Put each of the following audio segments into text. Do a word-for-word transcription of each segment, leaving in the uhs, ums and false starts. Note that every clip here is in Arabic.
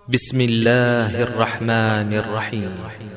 بسم الله الرحمن الرحيم.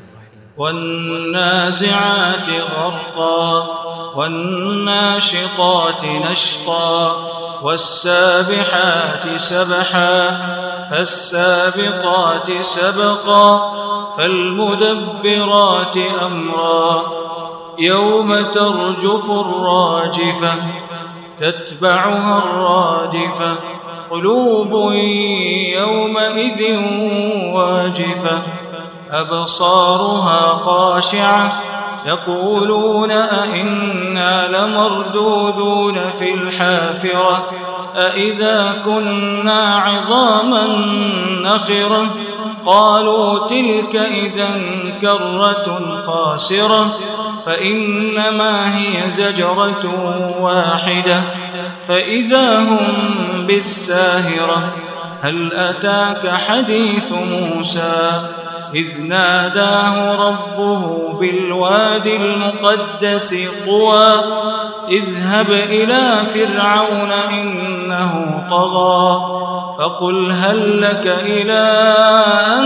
والنازعات غرقا والناشطات نشطا والسابحات سبحا فالسابقات سبقا فالمدبرات أمرا يوم ترجف الراجفة تتبعها الرادفة قلوب يومئذ واجفة أبصارها خاشعة يقولون أئنا لمردودون في الحافرة أئذا كنا عظاما نخرة قالوا تلك إذا كرة خاسرة فإنما هي زجرة واحدة فإذا هم بالساهرة هل أتاك حديث موسى إذ ناداه ربه بالواد المقدس طوى اذهب إلى فرعون إنه طغى فقل هل لك إلى أن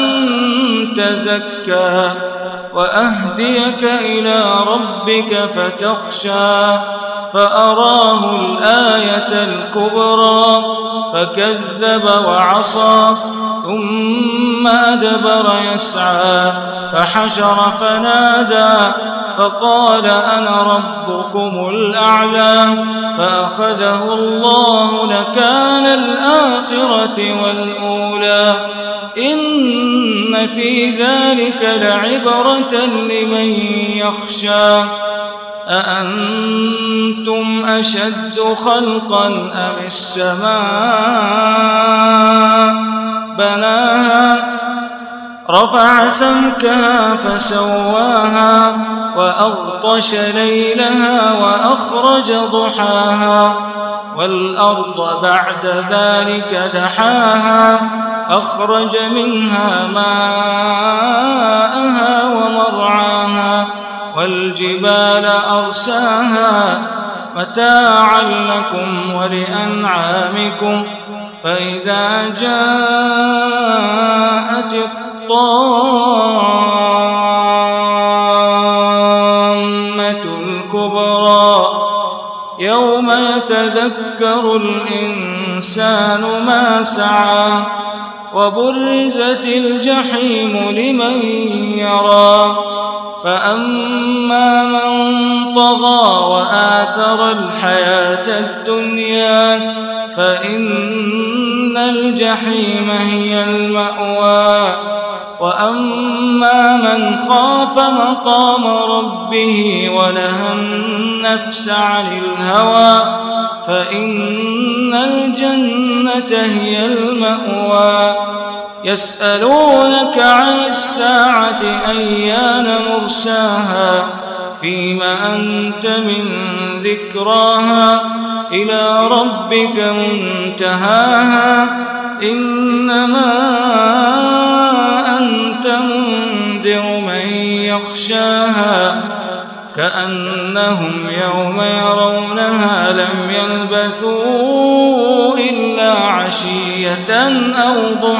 تزكى وأهديك إلى ربك فتخشى فأراه الآية الكبرى فكذب وعصى ثم أدبر يسعى فحشر فنادى فقال أنا ربكم الأعلى فأخذه الله نكال الآخرة والأولى إن في ذلك لعبرة لمن يخشى أأنتم أشد خلقا أم السماء بناها رفع سمكها فسواها وأغطش ليلها وأخرج ضحاها والأرض بعد ذلك دحاها أخرج منها ماءها ومرعاها والجبال أرساها متاعا لكم ولأنعامكم فإذا جاءت الطامة الكبرى يوم يتذكر الإنسان ما سعى وبرزت الجحيم لمن يرى فأما من طغى وآثر الحياة الدنيا فإن الجحيم هي المأوى وأما من خاف مقام ربه ونهى النفس عن الهوى فإن الجنة هي المأوى يسألونك عن الساعة أيان مرساها فيما أنت من ذكراها إلى ربك منتهاها إنما أنت منذر من يخشاها كأنهم يوم يرونها لم يلبثوا إلا عشية أو ضحاها.